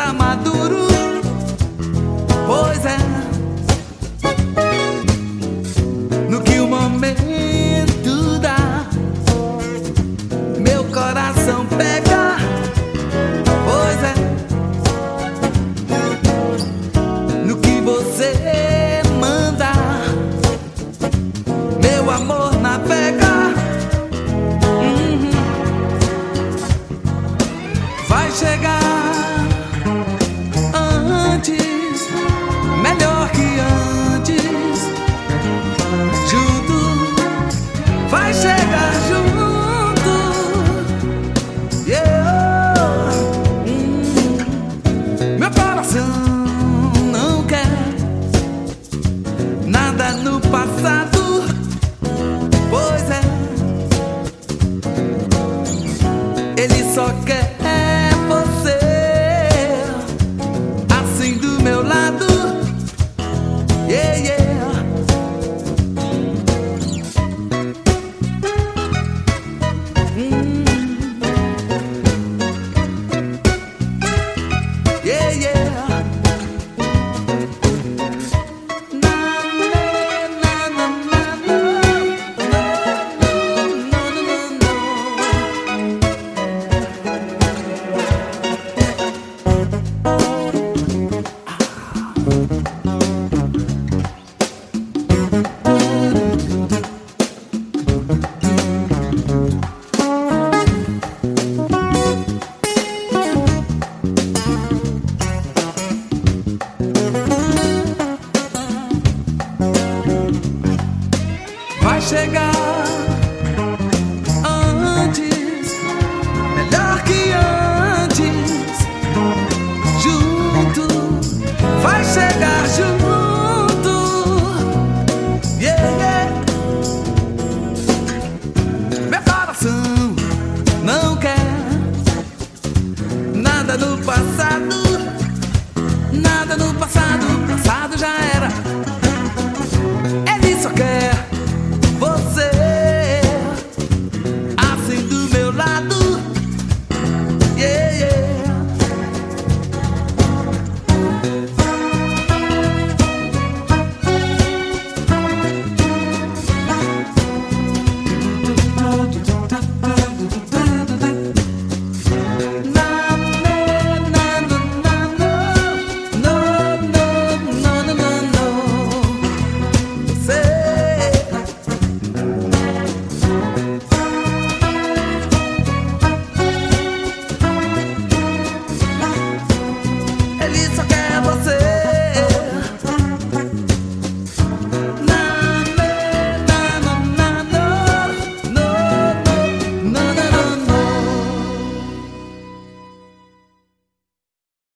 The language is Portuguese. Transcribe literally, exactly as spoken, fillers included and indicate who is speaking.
Speaker 1: tá maduro, pois é. No que o momento dá, meu coração pega, pois é. No que você manda, meu amor navega. Uhum. Vai chegar antes, melhor que antes, junto, vai chegar junto, yeah. Hum. Meu coração não quer nada no passado, pois é. Ele só quer você assim do meu lado, yeah, yeah. Hum. Yeah, yeah. Na, na, na, na, na, na. No, no, no, no. Vai chegar